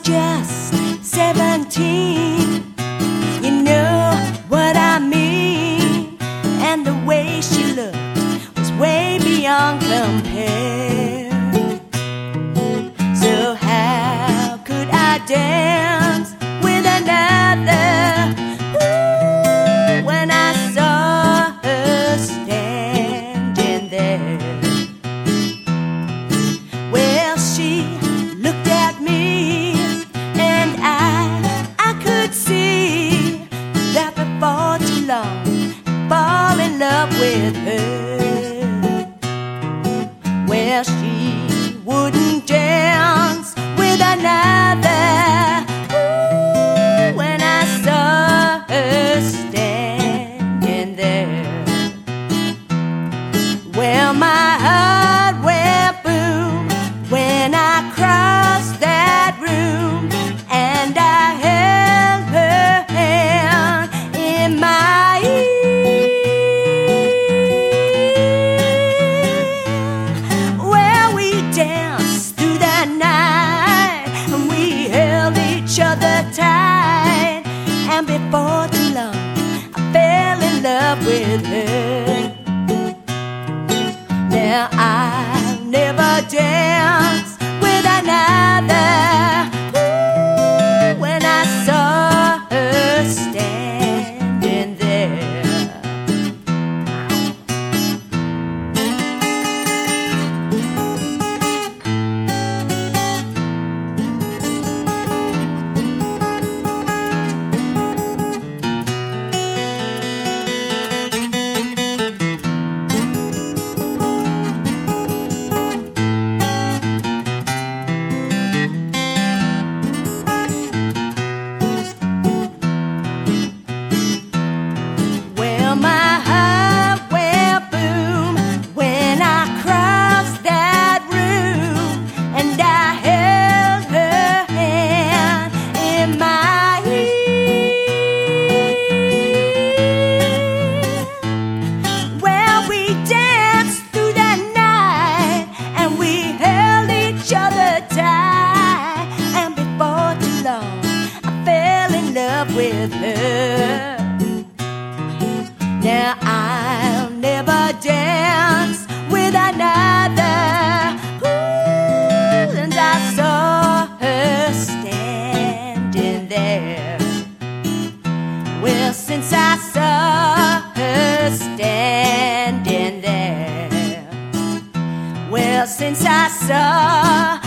just 17. You know what I mean. And the way she looked was way beyond compare. So how could I dance with another? Ooh, when I saw her standing there. Well, she looked at me, and I could see that before too long I'd fall in love with her. Well, she wouldn't dance with another. Ooh, when I saw her standing there. Well, my heart went boom when I crossed that room, and I held her hand in my ear. Well, we danced through the night, and we held each other tight, and before too long I fell in love with her. Now I'll never dance with another. Ooh, when I saw her standing there. My heart went boom when I crossed that room, and I held her hand in my ear. Well, we danced through the night, and we held each other tight, and before too long I fell in love with her. Now I'll never dance with another. Ooh, and I saw her standing there. Well, since I saw her standing there. Well, since I saw